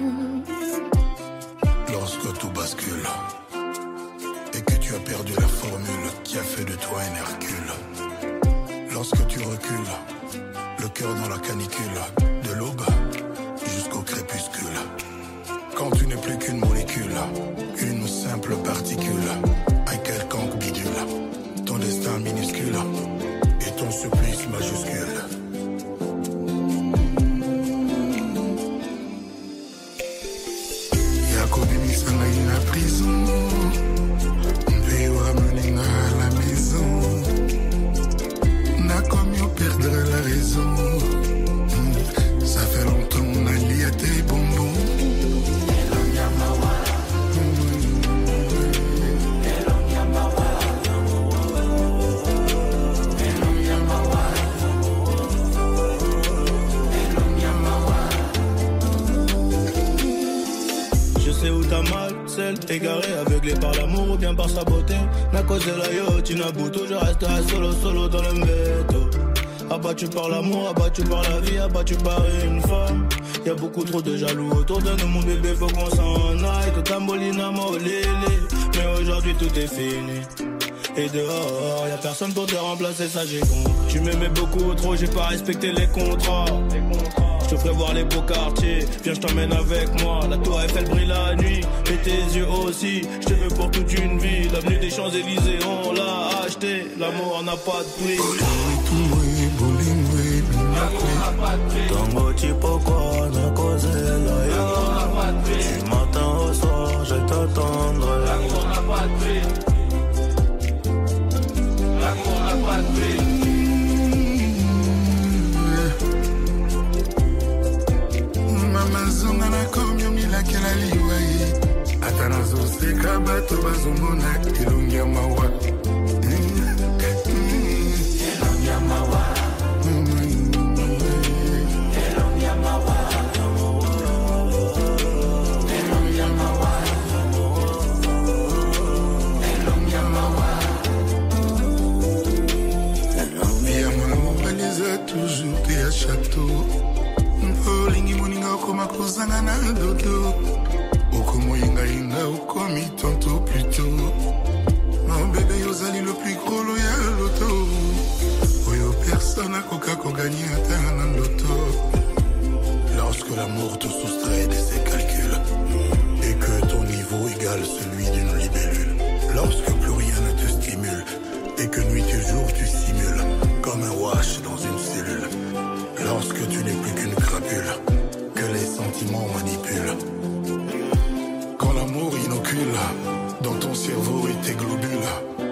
Lorsque tout bascule et que tu as perdu la formule qui a fait de toi un Hercule. Lorsque tu recules, le cœur dans la canicule, de l'aube jusqu'au crépuscule. Quand tu n'es plus qu'une molécule, une simple particule, un quelconque bidule, ton destin minuscule et ton supplice majuscule. Yakobi misanga ina prison, mpe ramener à la maison. N'a comme yo perdre la raison. Ça fait longtemps on a lié à tes bonbons. Seul, égaré, aveuglé par l'amour ou bien par sa beauté. N'a causé la yacht, Nabuto, je resterai solo dans le métro. Abattu par l'amour, abattu par la vie, abattu par une femme. Y'a beaucoup trop de jaloux autour de nous, mon bébé, faut qu'on s'en aille. Tout tambolina, molélé, mais aujourd'hui tout est fini. Et dehors, y'a personne pour te remplacer, ça j'ai compris. Tu m'aimais beaucoup trop, j'ai pas respecté les contrats. Je te ferai voir les beaux quartiers, viens je t'emmène avec moi. La tour Eiffel brille la nuit, et tes yeux aussi. Je te veux pour toute une vie, l'avenue des Champs-Élysées on l'a acheté. L'amour n'a pas de prix. Tango pourquoi n'a causé la ya. Du matin au soir, je t'attendrai. L'amour n'a pas de prix. L'amour n'a pas de prix. Zonga na komyo milakela liwai ata nazoseka bato bazomona elongi ya mawa elongi ya mawa elongi ya mawa elongi ya mawa elongi ya mawa elongi ya mawa baliza toujours te ya château. Olingi moninga okoma kozanga na dodo okomoyenga inga okomi tonto plutôt. Mon bébé yozali le plus gros loyal loto oyo personne akoka kogagner ata na loto. Lorsque l'amour te soustrait de ses calculs et que ton niveau égale celui d'une libellule. Lorsque plus rien ne te stimule et que nuit et jour tu simules comme un wash dans une cellule. Lorsque tu n'es plus qu'une crapule que les sentiments manipulent. Quand l'amour inocule dans ton cerveau et tes globules